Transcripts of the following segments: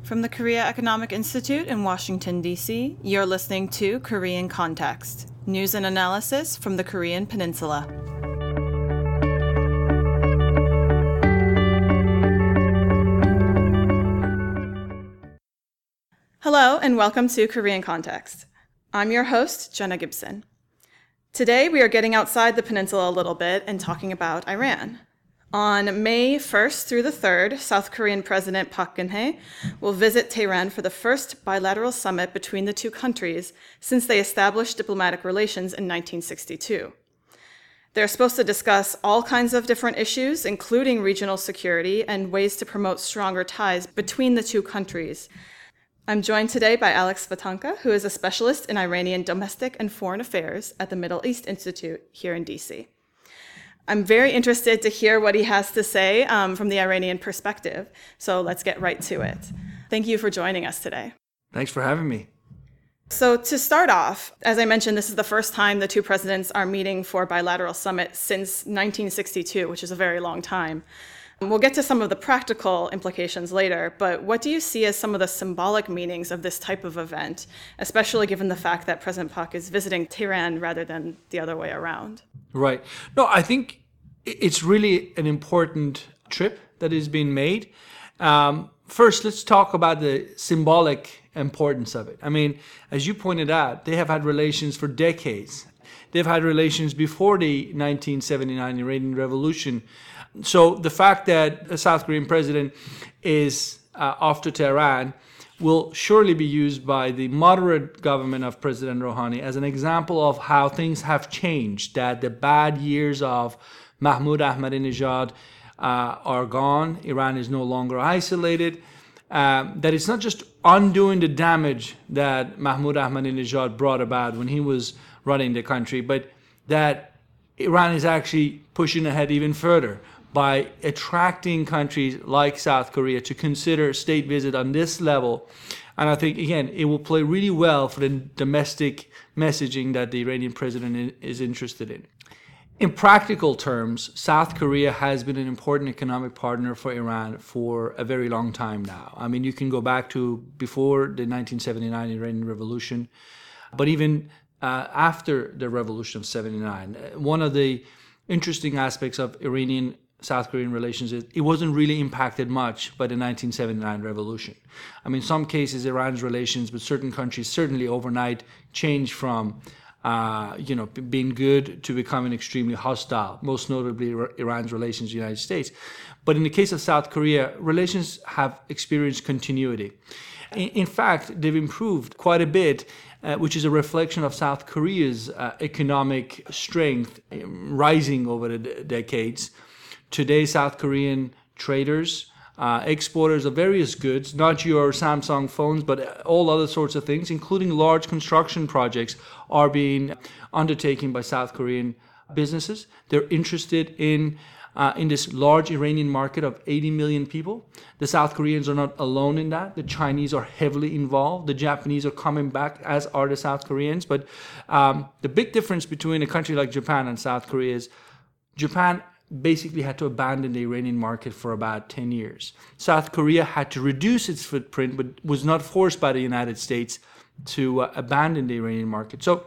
From the Korea Economic Institute in Washington, D.C., you're listening to Korean Context, news and analysis from the Korean Peninsula. Hello, and welcome to Korean Context. I'm your host, Jenna Gibson. Today, we are getting outside the peninsula a little bit and talking about Iran. On May 1st through the 3rd, South Korean President Park Geun-hye will visit Tehran for the first bilateral summit between the two countries since they established diplomatic relations in 1962. They're supposed to discuss all kinds of different issues, including regional security and ways to promote stronger ties between the two countries. I'm joined today by Alex Vatanka, who is a specialist in Iranian domestic and foreign affairs at the Middle East Institute here in DC. I'm very interested to hear what he has to say from the Iranian perspective, so let's get right to it. Thank you for joining us today. Thanks for having me. So to start off, as I mentioned, this is the first time the two presidents are meeting for a bilateral summit since 1962, which is a very long time. We'll get to some of the practical implications later, but what do you see as some of the symbolic meanings of this type of event, especially given the fact that President Park is visiting Tehran rather than the other way around? Right. No, I think it's really an important trip that is being made. First, let's talk about the symbolic importance of it. I mean, as you pointed out, they have had relations for decades. They've had relations before the 1979 Iranian Revolution. So the fact that a South Korean president is off to Tehran will surely be used by the moderate government of President Rouhani as an example of how things have changed, that the bad years of Mahmoud Ahmadinejad are gone. Iran is no longer isolated. That it's not just undoing the damage that Mahmoud Ahmadinejad brought about when he was running the country, but that Iran is actually pushing ahead even further by attracting countries like South Korea to consider a state visit on this level. And I think, again, it will play really well for the domestic messaging that the Iranian president is interested in. In practical terms, South Korea has been an important economic partner for Iran for a very long time now. I mean, you can go back to before the 1979 Iranian Revolution, but even after the revolution of 79. One of the interesting aspects of Iranian-South Korean relations is it wasn't really impacted much by the 1979 revolution. I mean, in some cases, Iran's relations with certain countries certainly overnight changed from being good to becoming extremely hostile, most notably Iran's relations with the United States. But in the case of South Korea, relations have experienced continuity. In fact, they've improved quite a bit, which is a reflection of South Korea's economic strength rising over the decades. Today, South Korean traders, exporters of various goods, not your Samsung phones, but all other sorts of things, including large construction projects, are being undertaken by South Korean businesses. They're interested in this large Iranian market of 80 million people. The South Koreans are not alone in that. The Chinese are heavily involved. The Japanese are coming back, as are the South Koreans. But the big difference between a country like Japan and South Korea is Japan basically had to abandon the Iranian market for about 10 years. South Korea had to reduce its footprint, but was not forced by the United States to abandon the Iranian market. So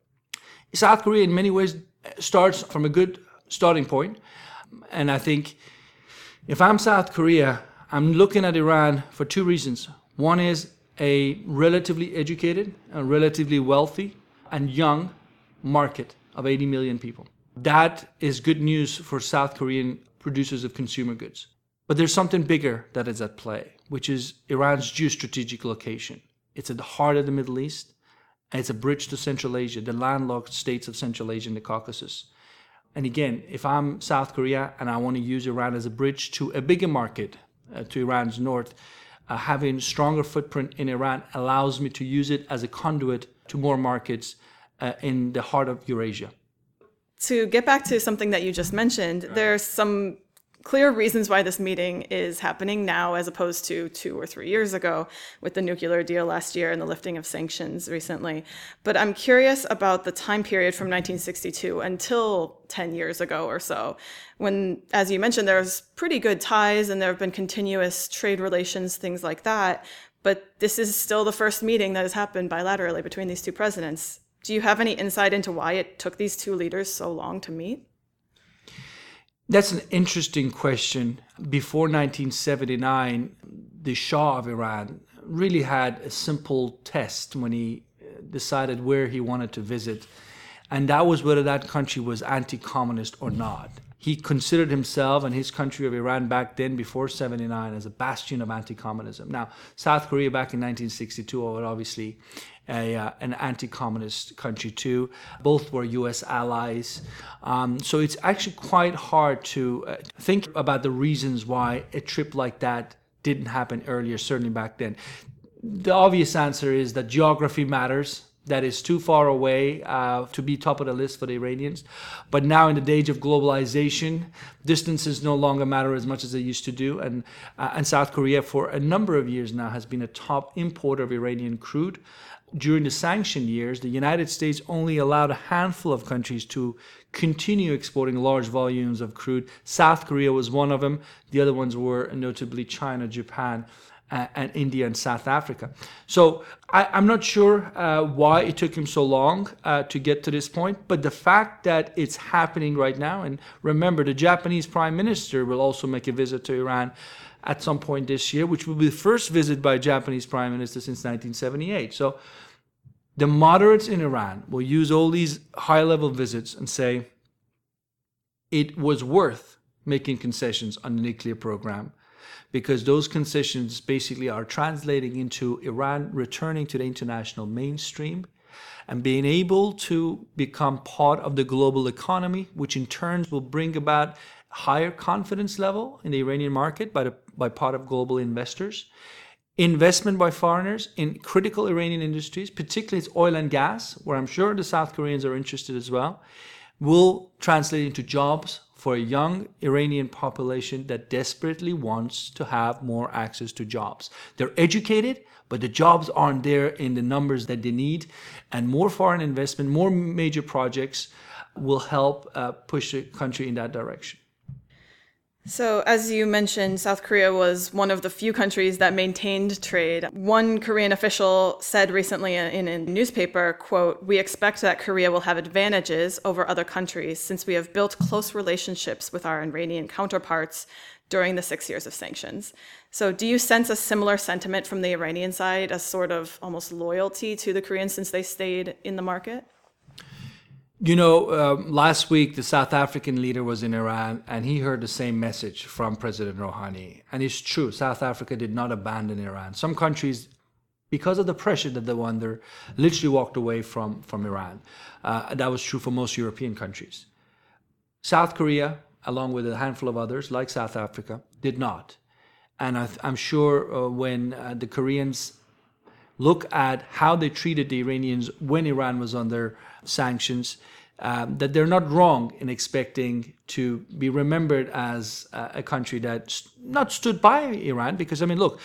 South Korea in many ways starts from a good starting point. And I think if I'm South Korea, I'm looking at Iran for two reasons. One is a relatively educated, a relatively wealthy, and young market of 80 million people. That is good news for South Korean producers of consumer goods. But there's something bigger that is at play, which is Iran's geostrategic location. It's at the heart of the Middle East, and it's a bridge to Central Asia, the landlocked states of Central Asia and the Caucasus. And again, if I'm South Korea and I want to use Iran as a bridge to a bigger market, to Iran's north, having a stronger footprint in Iran allows me to use it as a conduit to more markets in the heart of Eurasia. To get back to something that you just mentioned, there's some clear reasons why this meeting is happening now as opposed to 2 or 3 years ago with the nuclear deal last year and the lifting of sanctions recently. But I'm curious about the time period from 1962 until 10 years ago or so, when, as you mentioned, there's pretty good ties and there have been continuous trade relations, things like that. But this is still the first meeting that has happened bilaterally between these two presidents. Do you have any insight into why it took these two leaders so long to meet? That's an interesting question. Before 1979, the Shah of Iran really had a simple test when he decided where he wanted to visit, and that was whether that country was anti-communist or not. He considered himself and his country of Iran back then, before 79, as a bastion of anti-communism. Now, South Korea back in 1962 was obviously an anti-communist country too. Both were U.S. allies. So it's actually quite hard to think about the reasons why a trip like that didn't happen earlier, certainly back then. The obvious answer is that geography matters. That is too far away to be top of the list for the Iranians. But now in the age of globalization, distances no longer matter as much as they used to do. And South Korea, for a number of years now, has been a top importer of Iranian crude. During the sanction years, the United States only allowed a handful of countries to continue exporting large volumes of crude. South Korea was one of them. The other ones were notably China, Japan, and India and South Africa. So I'm not sure why it took him so long to get to this point, but the fact that it's happening right now, and remember, the Japanese Prime Minister will also make a visit to Iran at some point this year, which will be the first visit by a Japanese Prime Minister since 1978. So the moderates in Iran will use all these high-level visits and say it was worth making concessions on the nuclear program, because those concessions basically are translating into Iran returning to the international mainstream and being able to become part of the global economy, which in turn will bring about higher confidence level in the Iranian market by part of global investors, investment by foreigners in critical Iranian industries, particularly its oil and gas, where I'm sure the South Koreans are interested as well, will translate into jobs for a young Iranian population that desperately wants to have more access to jobs. They're educated, but the jobs aren't there in the numbers that they need. And more foreign investment, more major projects will help push the country in that direction. So, as you mentioned, South Korea was one of the few countries that maintained trade. One Korean official said recently in a newspaper, quote, "We expect that Korea will have advantages over other countries since we have built close relationships with our Iranian counterparts during the 6 years of sanctions." So do you sense a similar sentiment from the Iranian side, a sort of almost loyalty to the Koreans since they stayed in the market? You know, last week, the South African leader was in Iran, and he heard the same message from President Rouhani. And it's true, South Africa did not abandon Iran. Some countries, because of the pressure that they were under, literally walked away from Iran. That was true for most European countries. South Korea, along with a handful of others, like South Africa, did not. And I'm sure when the Koreans look at how they treated the Iranians when Iran was under sanctions, that they're not wrong in expecting to be remembered as a country that not stood by Iran, because, I mean, look,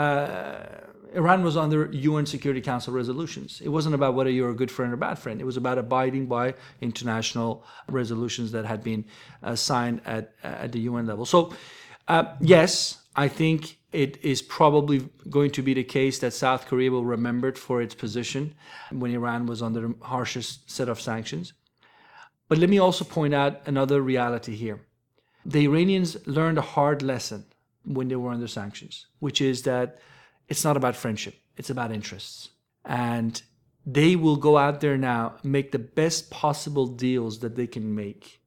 Iran was under UN Security Council resolutions. It wasn't about whether you're a good friend or bad friend. It was about abiding by international resolutions that had been signed at the UN level. So, yes, I think it is probably going to be the case that South Korea will remember it for its position when Iran was under the harshest set of sanctions. But let me also point out another reality here. The Iranians learned a hard lesson when they were under sanctions, which is that it's not about friendship, it's about interests. And they will go out there now, make the best possible deals that they can make.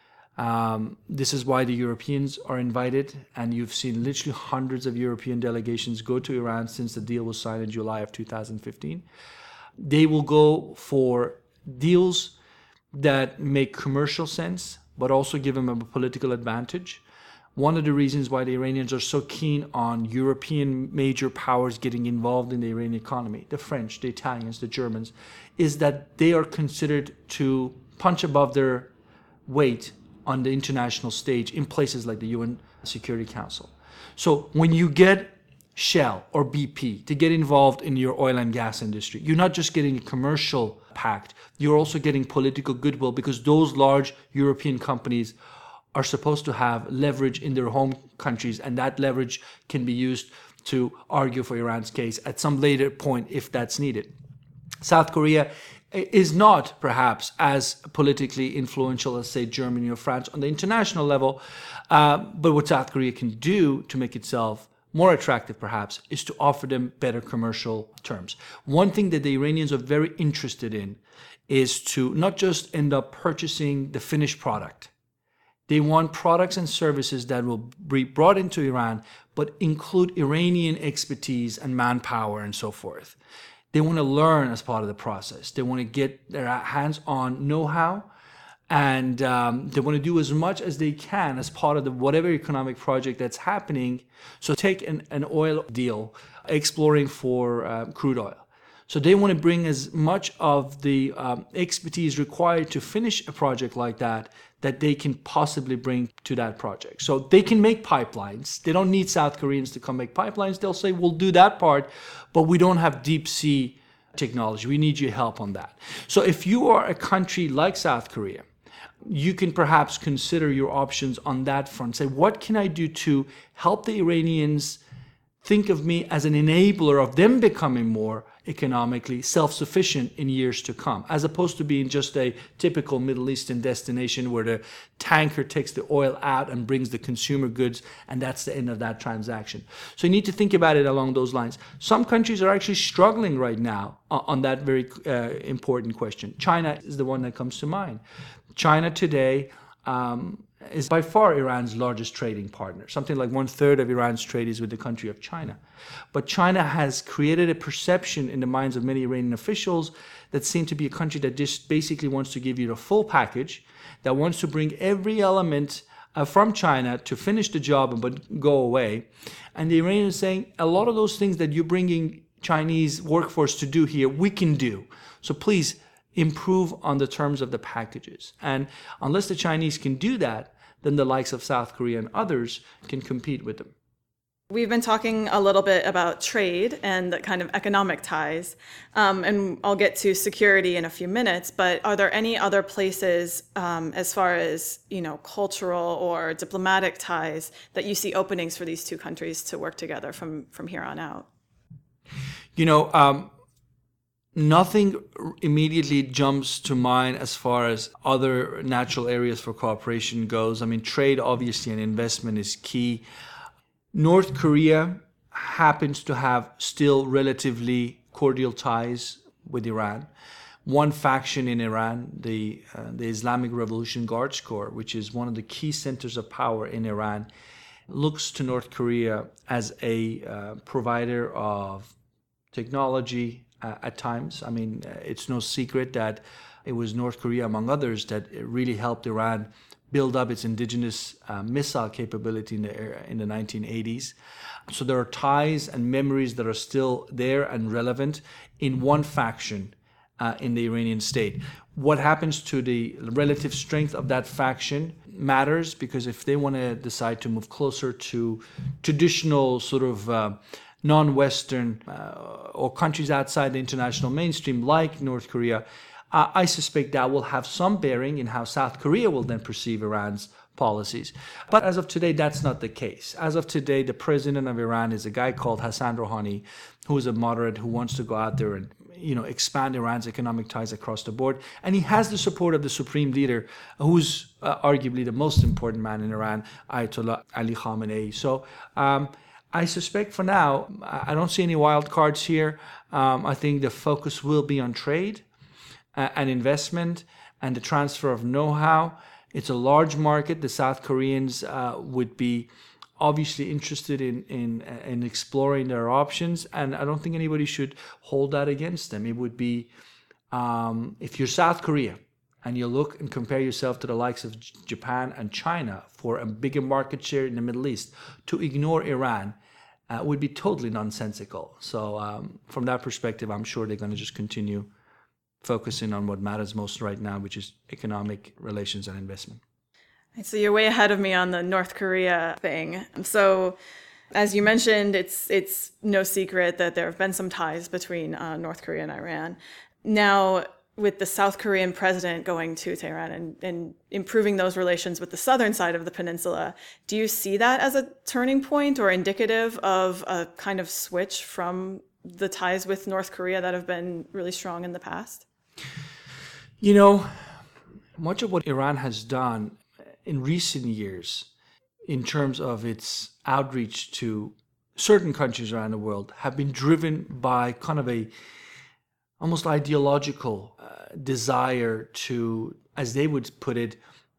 This is why the Europeans are invited, and you've seen literally hundreds of European delegations go to Iran since the deal was signed in July of 2015. They will go for deals that make commercial sense, but also give them a political advantage. One of the reasons why the Iranians are so keen on European major powers getting involved in the Iranian economy, the French, the Italians, the Germans, is that they are considered to punch above their weight on the international stage in places like the UN Security Council. So when you get Shell or BP to get involved in your oil and gas industry, you're not just getting a commercial pact, you're also getting political goodwill, because those large European companies are supposed to have leverage in their home countries, and that leverage can be used to argue for Iran's case at some later point if that's needed. South Korea is not perhaps as politically influential as, say, Germany or France on the international level, but what South Korea can do to make itself more attractive perhaps is to offer them better commercial terms. One thing that the Iranians are very interested in is to not just end up purchasing the finished product. They want products and services that will be brought into Iran, but include Iranian expertise and manpower and so forth. They want to learn as part of the process. They want to get their hands on know-how, and they want to do as much as they can as part of the whatever economic project that's happening. So take an oil deal, exploring for crude oil. So they want to bring as much of the expertise required to finish a project like that they can possibly bring to that project. So they can make pipelines. They don't need South Koreans to come make pipelines. They'll say, we'll do that part, but we don't have deep sea technology. We need your help on that. So if you are a country like South Korea, you can perhaps consider your options on that front. Say, what can I do to help the Iranians think of me as an enabler of them becoming more economically self-sufficient in years to come, as opposed to being just a typical Middle Eastern destination where the tanker takes the oil out and brings the consumer goods, and that's the end of that transaction. So you need to think about it along those lines. Some countries are actually struggling right now on that very important question. China is the one that comes to mind. China today is by far Iran's largest trading partner. Something like 1/3 of Iran's trade is with the country of China. But China has created a perception in the minds of many Iranian officials that seem to be a country that just basically wants to give you the full package, that wants to bring every element from China to finish the job but go away. And the Iranians are saying, a lot of those things that you're bringing Chinese workforce to do here, we can do. So please improve on the terms of the packages. And unless the Chinese can do that, then the likes of South Korea and others can compete with them. We've been talking a little bit about trade and the kind of economic ties, and I'll get to security in a few minutes, but are there any other places as far as, cultural or diplomatic ties that you see openings for these two countries to work together from here on out? Nothing immediately jumps to mind as far as other natural areas for cooperation goes. I mean, trade, obviously, and investment is key. North Korea happens to have still relatively cordial ties with Iran. One faction in Iran, the Islamic Revolution Guards Corps, which is one of the key centers of power in Iran, looks to North Korea as a provider of technology, at times. I mean, it's no secret that it was North Korea, among others, that really helped Iran build up its indigenous missile capability in the 1980s. So there are ties and memories that are still there and relevant in one faction in the Iranian state. What happens to the relative strength of that faction matters, because if they want to decide to move closer to traditional sort of non-Western or countries outside the international mainstream like North Korea, I suspect that will have some bearing in how South Korea will then perceive Iran's policies. But as of today, that's not the case. As of today, the president of Iran is a guy called Hassan Rouhani, who is a moderate who wants to go out there and expand Iran's economic ties across the board. And he has the support of the supreme leader, who's arguably the most important man in Iran, Ayatollah Ali Khamenei. So I suspect for now, I don't see any wild cards here. I think the focus will be on trade and investment and the transfer of know-how. It's a large market. The South Koreans would be obviously interested in exploring their options, and I don't think anybody should hold that against them. It would be, if you're South Korea and you look and compare yourself to the likes of Japan and China for a bigger market share in the Middle East, to ignore Iran would be totally nonsensical. So from that perspective, I'm sure they're going to just continue focusing on what matters most right now, which is economic relations and investment. So you're way ahead of me on the North Korea thing. So as you mentioned, it's no secret that there have been some ties between North Korea and Iran. Now, with the South Korean president going to Tehran and improving those relations with the southern side of the peninsula, do you see that as a turning point or indicative of a kind of switch from the ties with North Korea that have been really strong in the past? You know, much of what Iran has done in recent years in terms of its outreach to certain countries around the world have been driven by kind of a almost ideological desire to, as they would put it,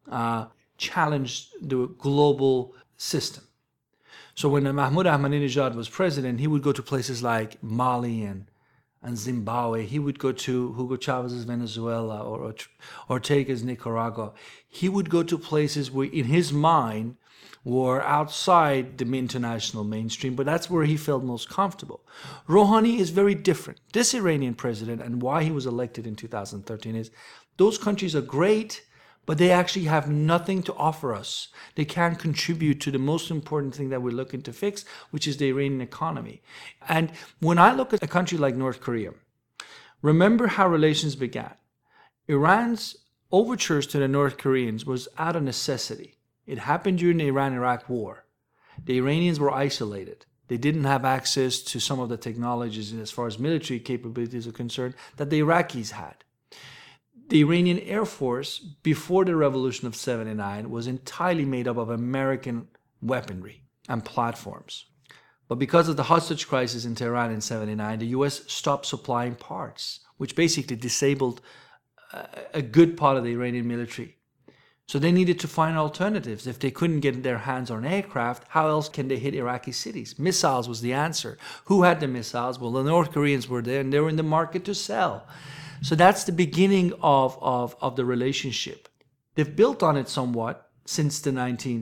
challenge the global system. So when Mahmoud Ahmadinejad was president, he would go to places like Mali and Zimbabwe. He would go to Hugo Chavez's Venezuela or Ortega's Nicaragua. He would go to places where, in his mind, were outside the international mainstream, but that's where he felt most comfortable. Rouhani is very different. This Iranian president, and why he was elected in 2013, is those countries are great, but they actually have nothing to offer us. They can't contribute to the most important thing that we're looking to fix, which is the Iranian economy. And when I look at a country like North Korea, remember how relations began. Iran's overtures to the North Koreans was out of necessity. It happened during the Iran-Iraq war. The Iranians were isolated. They didn't have access to some of the technologies as far as military capabilities are concerned that the Iraqis had. The Iranian Air Force, before the revolution of '79, was entirely made up of American weaponry and platforms. But because of the hostage crisis in Tehran in '79, the US stopped supplying parts, which basically disabled a good part of the Iranian military. So they needed to find alternatives. If they couldn't get their hands on aircraft, how else can they hit Iraqi cities? Missiles was the answer. Who had the missiles? Well, the North Koreans were there, and they were in the market to sell. So that's the beginning of the relationship. They've built on it somewhat since the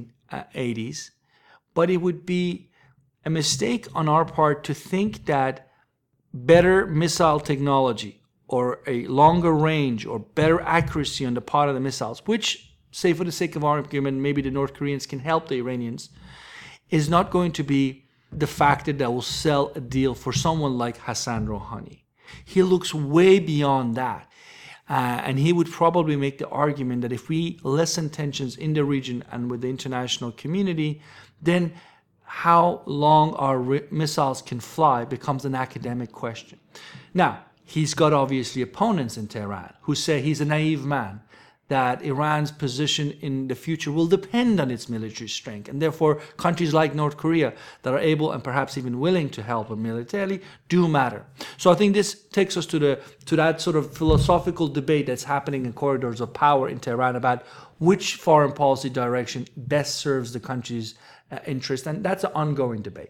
1980s, but it would be a mistake on our part to think that better missile technology or a longer range or better accuracy on the part of the missiles, which, say for the sake of argument, maybe the North Koreans can help the Iranians, is not going to be the factor that will sell a deal for someone like Hassan Rouhani. He looks way beyond that. And he would probably make the argument that if we lessen tensions in the region and with the international community, then how long our missiles can fly becomes an academic question. Now, he's got obviously opponents in Tehran who say he's a naive man, that Iran's position in the future will depend on its military strength. And therefore, countries like North Korea that are able and perhaps even willing to help them militarily do matter. So I think this takes us to that sort of philosophical debate that's happening in corridors of power in Tehran about which foreign policy direction best serves the country's interest. And that's an ongoing debate.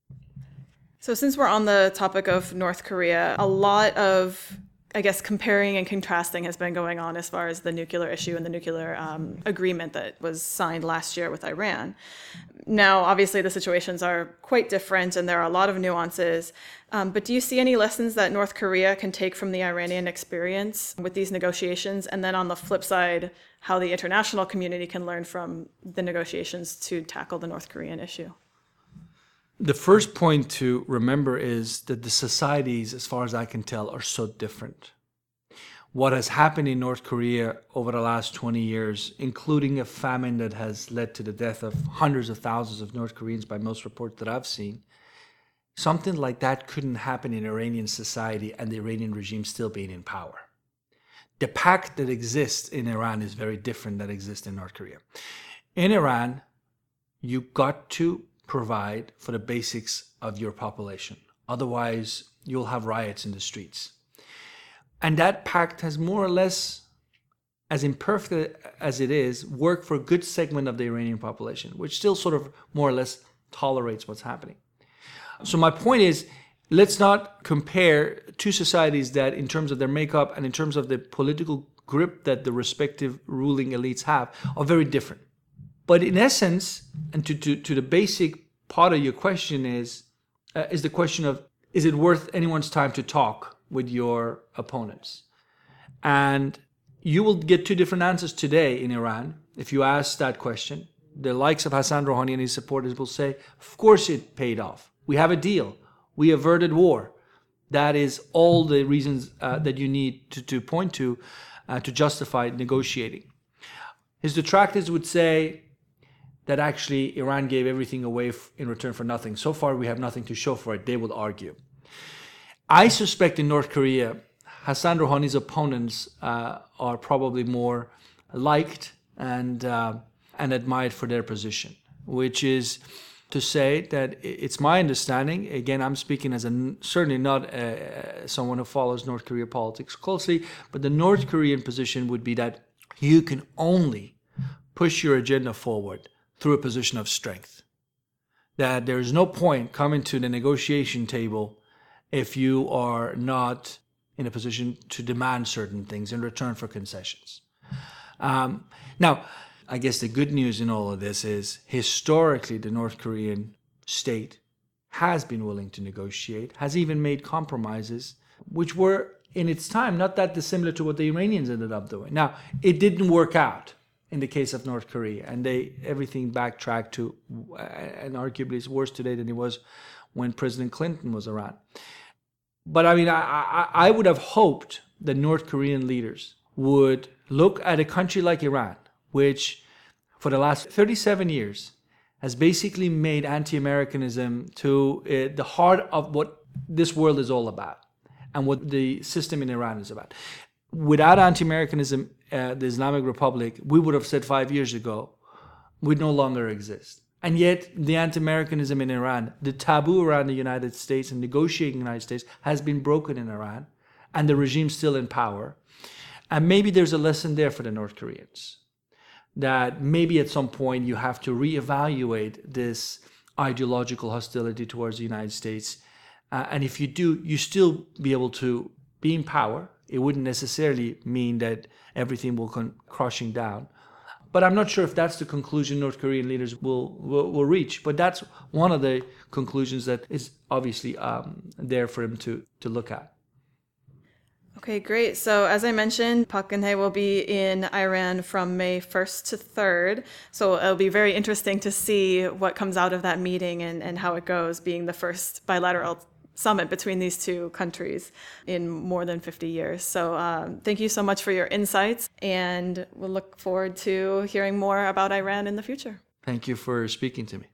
So since we're on the topic of North Korea, a lot of, I guess, comparing and contrasting has been going on as far as the nuclear issue and the nuclear agreement that was signed last year with Iran. Now, obviously, the situations are quite different and there are a lot of nuances. But do you see any lessons that North Korea can take from the Iranian experience with these negotiations? And then on the flip side, how the international community can learn from the negotiations to tackle the North Korean issue? The first point to remember is that the societies, as far as I can tell, are so different. What has happened in North Korea over the last 20 years, including a famine that has led to the death of hundreds of thousands of North Koreans by most reports that I've seen, something like that couldn't happen in Iranian society and the Iranian regime still being in power. The pact that exists in Iran is very different that exists in North Korea. In Iran, you got to provide for the basics of your population. Otherwise, you'll have riots in the streets. And that pact has more or less, as imperfect as it is, worked for a good segment of the Iranian population, which still sort of more or less tolerates what's happening. So my point is, let's not compare two societies that, in terms of their makeup and in terms of the political grip that the respective ruling elites have, are very different. But in essence, and to the basic part of your question is the question of, is it worth anyone's time to talk with your opponents? And you will get two different answers today in Iran if you ask that question, the likes of Hassan Rouhani and his supporters will say, of course it paid off. We have a deal. We averted war. That is all the reasons that you need to point to justify negotiating. His detractors would say that actually Iran gave everything away in return for nothing. So far, we have nothing to show for it, they would argue. I suspect in North Korea, Hassan Rouhani's opponents are probably more liked and admired for their position, which is to say that it's my understanding, again, I'm speaking as certainly not someone who follows North Korea politics closely, but the North Korean position would be that you can only push your agenda forward through a position of strength. That there is no point coming to the negotiation table if you are not in a position to demand certain things in return for concessions. Now, I guess the good news in all of this is historically the North Korean state has been willing to negotiate, has even made compromises, which were in its time not that dissimilar to what the Iranians ended up doing. Now, it didn't work out in the case of North Korea, and everything backtracked to, and arguably it's worse today than it was when President Clinton was around. But I mean, I would have hoped that North Korean leaders would look at a country like Iran, which for the last 37 years has basically made anti-Americanism to the heart of what this world is all about and what the system in Iran is about. Without anti-Americanism, the Islamic Republic, we would have said 5 years ago, would no longer exist. And yet, the anti-Americanism in Iran, the taboo around the United States and negotiating the United States has been broken in Iran, and the regime's still in power. And maybe there's a lesson there for the North Koreans, that maybe at some point you have to reevaluate this ideological hostility towards the United States. And if you do, you still be able to be in power. It wouldn't necessarily mean that everything will come crushing down. But I'm not sure if that's the conclusion North Korean leaders will reach. But that's one of the conclusions that is obviously there for him to look at. Okay, great. So as I mentioned, Park Geun-hye will be in Iran from May 1st to 3rd. So it'll be very interesting to see what comes out of that meeting and how it goes, being the first bilateral summit between these two countries in more than 50 years. So thank you so much for your insights, and we'll look forward to hearing more about Iran in the future. Thank you for speaking to me.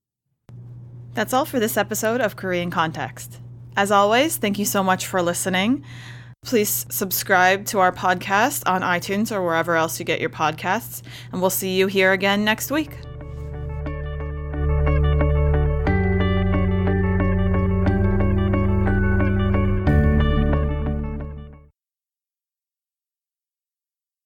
That's all for this episode of Korean Context. As always, thank you so much for listening. Please subscribe to our podcast on iTunes or wherever else you get your podcasts, and we'll see you here again next week.